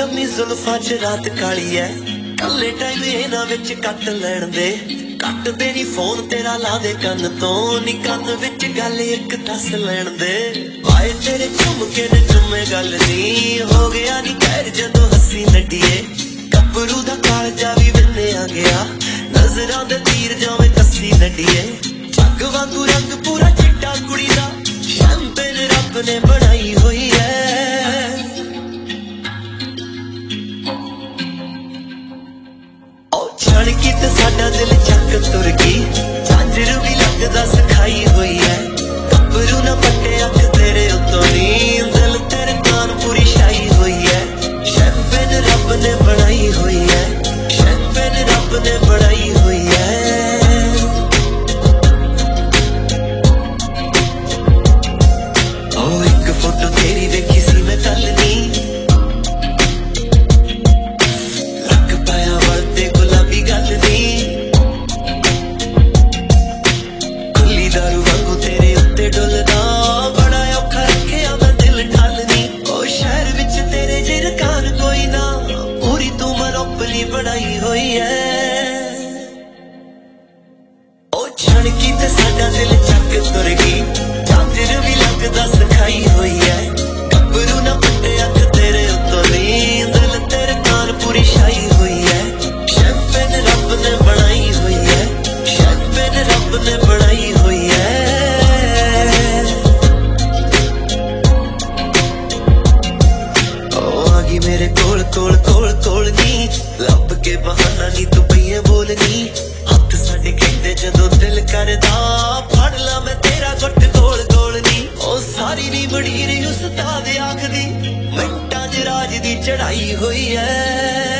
लम्मी जुल्फां च रात काली है, कल्ले टाइम इन्हां विच कट लैण दे। कट दे नी फोन तेरा ला दे कन्न तो, नी कन्न विच गल इक दस लैण दे। आए तेरे झुमके ने झुमे गल नी, हो गया नी खैर जदों हसी नड्डीए। गभरू दा कालजा भी विन्नेआ गया, नजरां दे तीर जावें कसी नड्डीए। जग वांगू रंग पूरा चिट्टा कुड़ी दा, शैंपेन रब ने बनाई हुई है। छड़की ते साडा दिल चक तुर गई, झांजर भी लगदा सखाई हुई है। गभरू ना पट्टे अख तेरे उत्तों नी, दिल तेरे कान पूरी छाई हुई है। शैंपेन रब ने बनाई हुई है, शैंपेन रब ने बनाई हुई है। ओ एक फोटो तेरी देखी सी मैं कल नी, लग पाया वलते गुलाबी गल नी। खुली दारू वांगू तेरे उत्ते डुलदा, बड़ा औखा रखिया मैं दिल ठालनी। ओ शहर विच तेरे जिरकान कोई ना, पूरी तू मनोपली बनाई हुई है। ओ छड़की ते साडा दिल चक तुर गई, झांजर भी लगदा सखाई हुई है। गभरू ना पट्टे अख तेरे उत्तों नी, दिल तेरे कान पूरी छाई हुई है। शैंपेन रब ने बनाई हुई है, शैंपेन रब ने बनाई हुई है। ओ आ गई मेरे कोल कोल कोल कोल नी, लब के बहाना नी तू पईए बोलनी। हथ साडे कहंदे जदों दिल करदा, फड़ ला मैं तेरा गुट गोल गोल नी। ओ सारी नी बड़ीर उस्ताद आखदी, मिंटां च राज दी चढ़ाई हुई है।